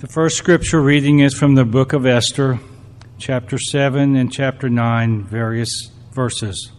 The first scripture reading is from the book of Esther, chapter 7 and chapter 9, various verses.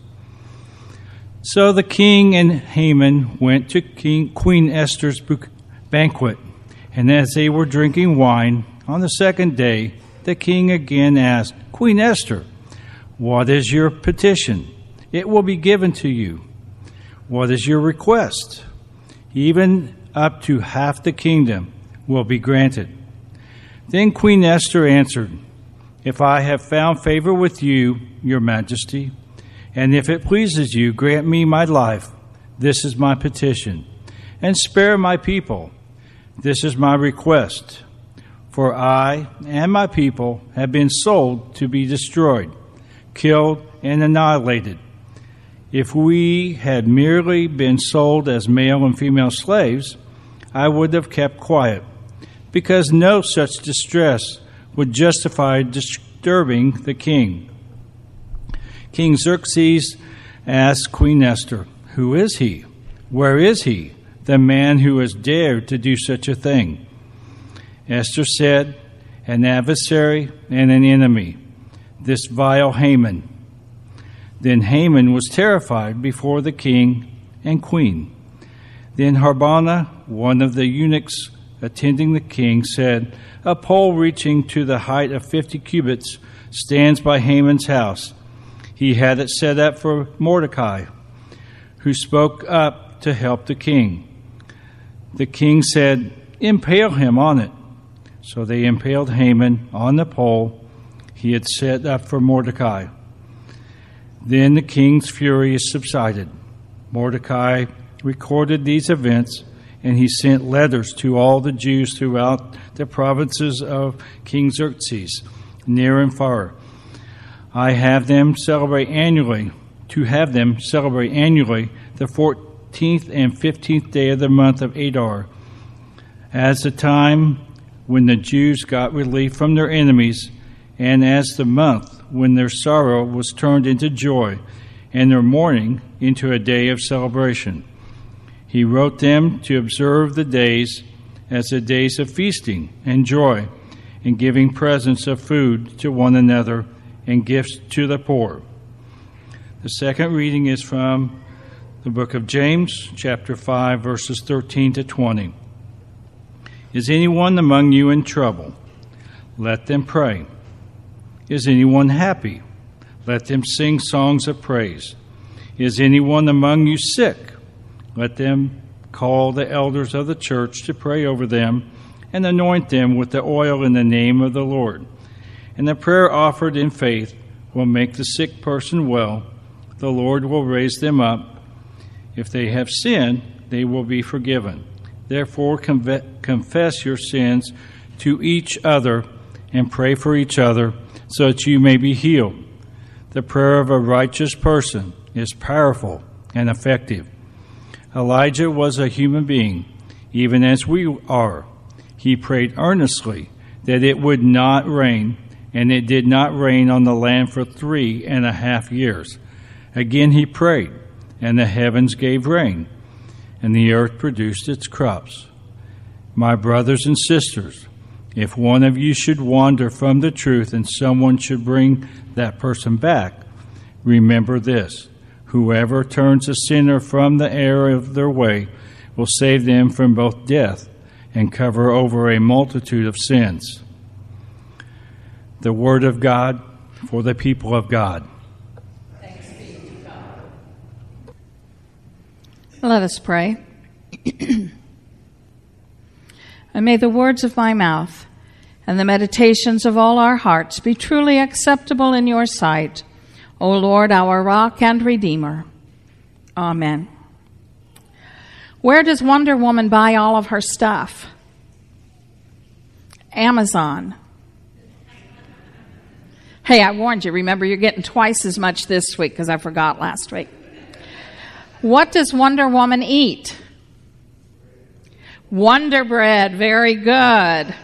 So the king and Haman went to Queen Esther's banquet, and as they were drinking wine on the second day, the king again asked, "Queen Esther, what is your petition? It will be given to you. What is your request? Even up to half the kingdom will be granted." Then Queen Esther answered, "If I have found favor with you, your majesty, and if it pleases you, grant me my life. This is my petition. And spare my people. This is my request. For I and my people have been sold to be destroyed, killed, and annihilated. If we had merely been sold as male and female slaves, I would have kept quiet, because no such distress would justify disturbing the king." King Xerxes asked Queen Esther, "Who is he? Where is he, the man who has dared to do such a thing?" Esther said, "An adversary and an enemy, this vile Haman." Then Haman was terrified before the king and queen. Then Harbona, one of the eunuchs attending the king, said, "A pole reaching to the height of 50 cubits stands by Haman's house. He had it set up for Mordecai, who spoke up to help the king." The king said, "Impale him on it." So they impaled Haman on the pole he had set up for Mordecai. Then the king's fury subsided. Mordecai recorded these events, and he sent letters to all the Jews throughout the provinces of King Xerxes, near and far. To have them celebrate annually the 14th and 15th day of the month of Adar, as the time when the Jews got relief from their enemies, and as the month when their sorrow was turned into joy, and their mourning into a day of celebration. He wrote them to observe the days as the days of feasting and joy, and giving presents of food to one another and gifts to the poor. The second reading is from the book of James, chapter 5, verses 13 to 20. Is anyone among you in trouble? Let them pray. Is anyone happy? Let them sing songs of praise. Is anyone among you sick? Let them call the elders of the church to pray over them and anoint them with the oil in the name of the Lord. And the prayer offered in faith will make the sick person well. The Lord will raise them up. If they have sinned, they will be forgiven. Therefore, confess your sins to each other and pray for each other so that you may be healed. The prayer of a righteous person is powerful and effective. Elijah was a human being, even as we are. He prayed earnestly that it would not rain, and it did not rain on the land for 3.5 years. Again he prayed, and the heavens gave rain, and the earth produced its crops. My brothers and sisters, if one of you should wander from the truth and someone should bring that person back, remember this: whoever turns a sinner from the error of their way will save them from both death and cover over a multitude of sins. The word of God for the people of God. Thanks be to God. Let us pray. And may the words of my mouth and the meditations of all our hearts be truly acceptable in your sight, O Lord, our rock and redeemer. Amen. Where does Wonder Woman buy all of her stuff? Amazon. Hey, I warned you. Remember, you're getting twice as much this week because I forgot last week. What does Wonder Woman eat? Wonder Bread. Very good.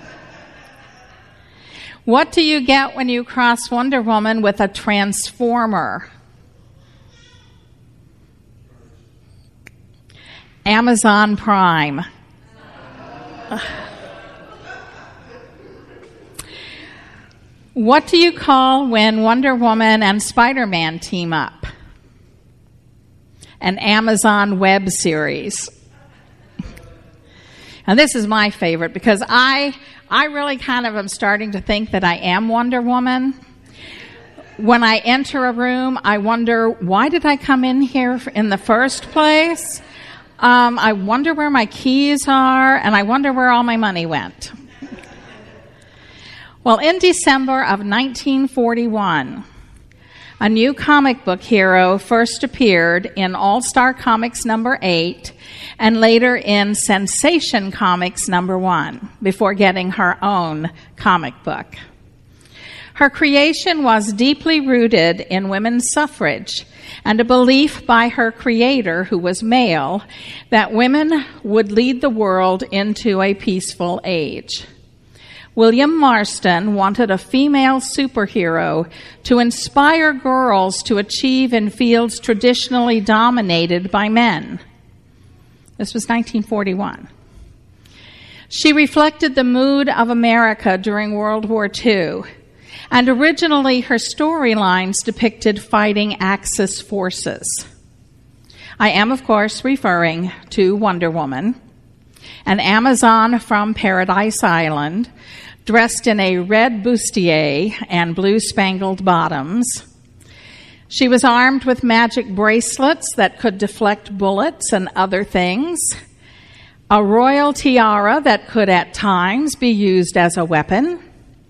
What do you get when you cross Wonder Woman with a transformer? Amazon Prime. What do you call when Wonder Woman and Spider-Man team up? An Amazon web series. And this is my favorite because I really kind of am starting to think that I am Wonder Woman. When I enter a room, I wonder, why did I come in here in the first place? I wonder where my keys are, and I wonder where all my money went. Well, in December of 1941, a new comic book hero first appeared in All-Star Comics number 8 and later in Sensation Comics number 1 before getting her own comic book. Her creation was deeply rooted in women's suffrage and a belief by her creator, who was male, that women would lead the world into a peaceful age. William Marston wanted a female superhero to inspire girls to achieve in fields traditionally dominated by men. This was 1941. She reflected the mood of America during World War II, and originally her storylines depicted fighting Axis forces. I am, of course, referring to Wonder Woman, an Amazon from Paradise Island, dressed in a red bustier and blue-spangled bottoms. She was armed with magic bracelets that could deflect bullets and other things, a royal tiara that could at times be used as a weapon,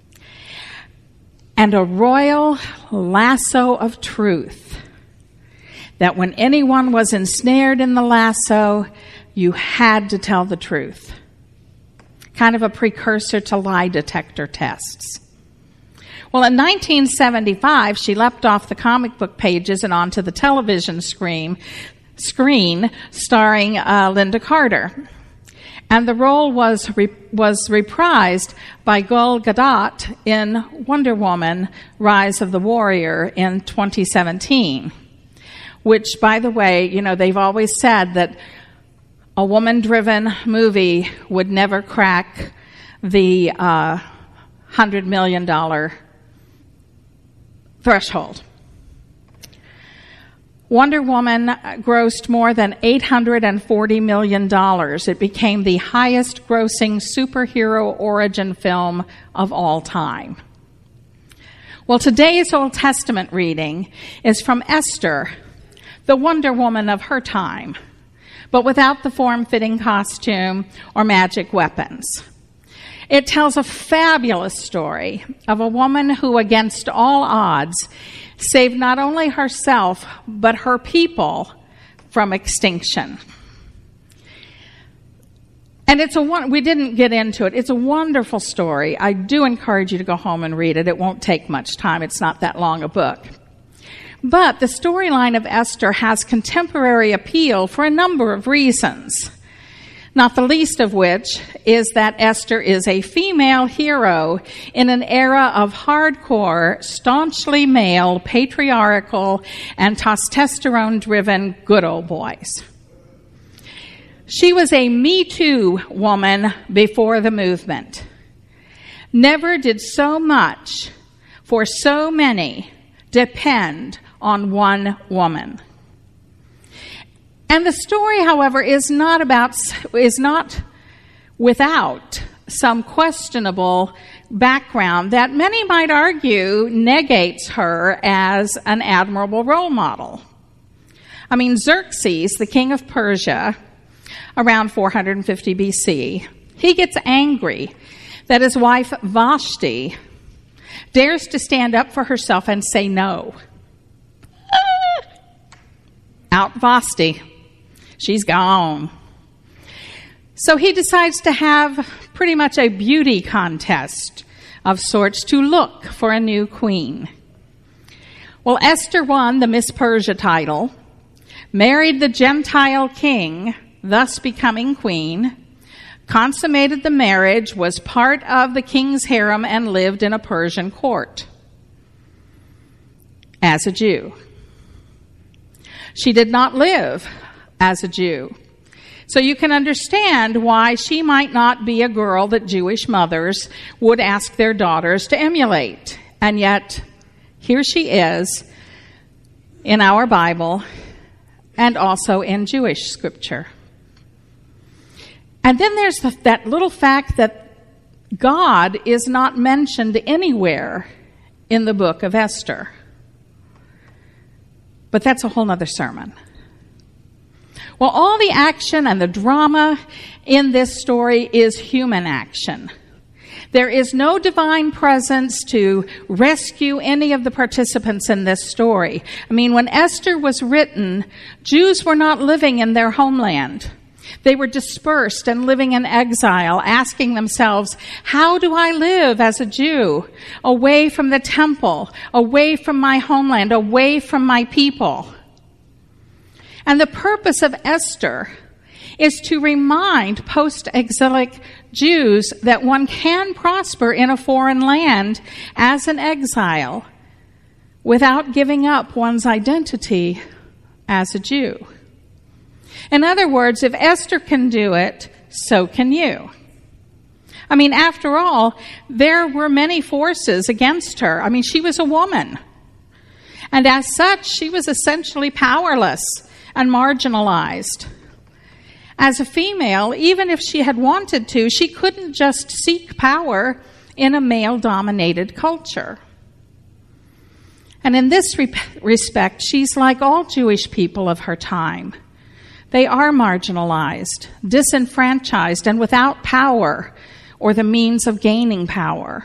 and a royal lasso of truth, that when anyone was ensnared in the lasso, you had to tell the truth. Kind of a precursor to lie detector tests. Well, in 1975, she leapt off the comic book pages and onto the television screen starring Linda Carter. And the role was reprised by Gal Gadot in Wonder Woman, Rise of the Warrior in 2017. Which, by the way, you know, they've always said that a woman-driven movie would never crack the $100 million threshold. Wonder Woman grossed more than $840 million. It became the highest-grossing superhero origin film of all time. Well, today's Old Testament reading is from Esther, the Wonder Woman of her time, but without the form-fitting costume or magic weapons. It tells a fabulous story of a woman who, against all odds, saved not only herself, but her people from extinction. And we didn't get into it. It's a wonderful story. I do encourage you to go home and read it. It won't take much time. It's not that long a book. But the storyline of Esther has contemporary appeal for a number of reasons, not the least of which is that Esther is a female hero in an era of hardcore, staunchly male, patriarchal, and testosterone-driven good old boys. She was a Me Too woman before the movement. Never did so much for so many depend on one woman. And the story, however, is not without some questionable background that many might argue negates her as an admirable role model. I mean, Xerxes, the king of Persia, around 450 BC, he gets angry that his wife Vashti dares to stand up for herself and say no. Out Vashti. She's gone. So he decides to have pretty much a beauty contest of sorts to look for a new queen. Well, Esther won the Miss Persia title, married the Gentile king, thus becoming queen, consummated the marriage, was part of the king's harem, and lived in a Persian court as a Jew. She did not live as a Jew. So you can understand why she might not be a girl that Jewish mothers would ask their daughters to emulate And yet, here she is in our Bible and also in Jewish scripture. And then there's that little fact that God is not mentioned anywhere in the book of Esther. But that's a whole other sermon. Well, all the action and the drama in this story is human action. There is no divine presence to rescue any of the participants in this story. I mean, when Esther was written, Jews were not living in their homeland. They were dispersed and living in exile, asking themselves, how do I live as a Jew, away from the temple, away from my homeland, away from my people? And the purpose of Esther is to remind post-exilic Jews that one can prosper in a foreign land as an exile without giving up one's identity as a Jew. In other words, if Esther can do it, so can you. I mean, after all, there were many forces against her. I mean, she was a woman. And as such, she was essentially powerless and marginalized. As a female, even if she had wanted to, she couldn't just seek power in a male-dominated culture. And in this respect, she's like all Jewish people of her time. They are marginalized, disenfranchised, and without power or the means of gaining power.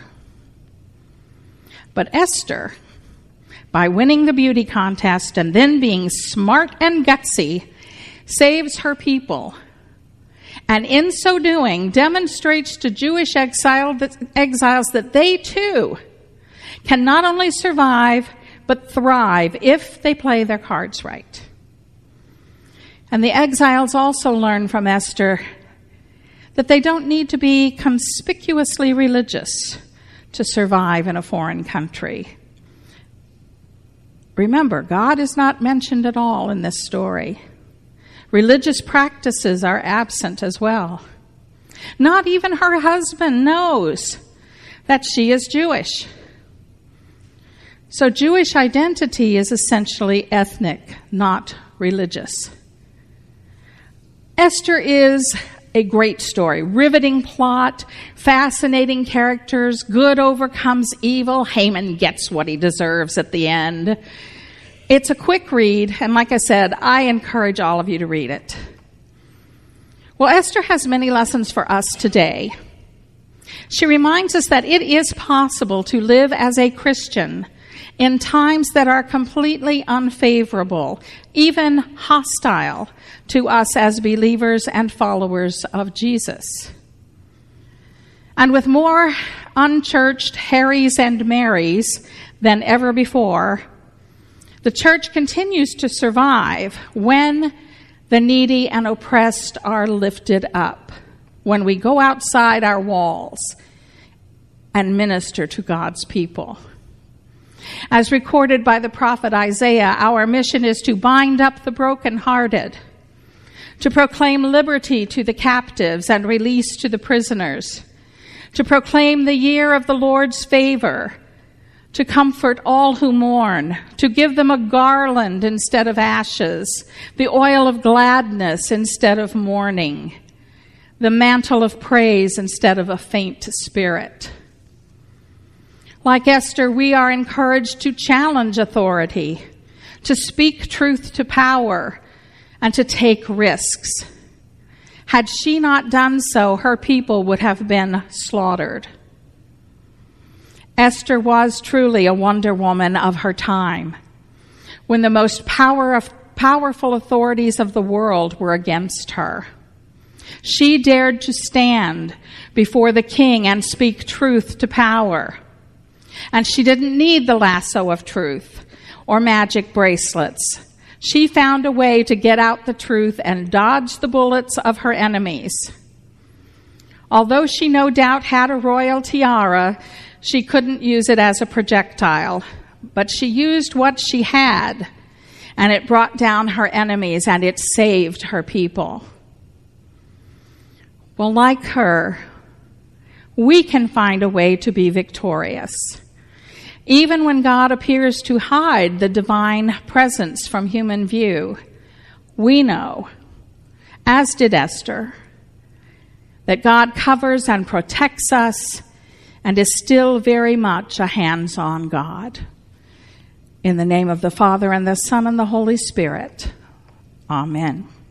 But Esther, by winning the beauty contest and then being smart and gutsy, saves her people, and in so doing demonstrates to Jewish exiles that they too can not only survive but thrive if they play their cards right. And the exiles also learn from Esther that they don't need to be conspicuously religious to survive in a foreign country. Remember, God is not mentioned at all in this story. Religious practices are absent as well. Not even her husband knows that she is Jewish. So Jewish identity is essentially ethnic, not religious. Esther is a great story, riveting plot, fascinating characters, good overcomes evil, Haman gets what he deserves at the end. It's a quick read, and like I said, I encourage all of you to read it. Well, Esther has many lessons for us today. She reminds us that it is possible to live as a Christian in times that are completely unfavorable, even hostile to us as believers and followers of Jesus. And with more unchurched Harrys and Marys than ever before, the church continues to survive when the needy and oppressed are lifted up, when we go outside our walls and minister to God's people. As recorded by the prophet Isaiah, our mission is to bind up the brokenhearted, to proclaim liberty to the captives and release to the prisoners, to proclaim the year of the Lord's favor, to comfort all who mourn, to give them a garland instead of ashes, the oil of gladness instead of mourning, the mantle of praise instead of a faint spirit. Like Esther, we are encouraged to challenge authority, to speak truth to power, and to take risks. Had she not done so, her people would have been slaughtered. Esther was truly a wonder woman of her time, when the most powerful authorities of the world were against her. She dared to stand before the king and speak truth to power. And she didn't need the lasso of truth or magic bracelets. She found a way to get out the truth and dodge the bullets of her enemies. Although she no doubt had a royal tiara, she couldn't use it as a projectile. But she used what she had, and it brought down her enemies, and it saved her people. Well, like her, we can find a way to be victorious. Even when God appears to hide the divine presence from human view, we know, as did Esther, that God covers and protects us and is still very much a hands-on God. In the name of the Father, and the Son, and the Holy Spirit. Amen.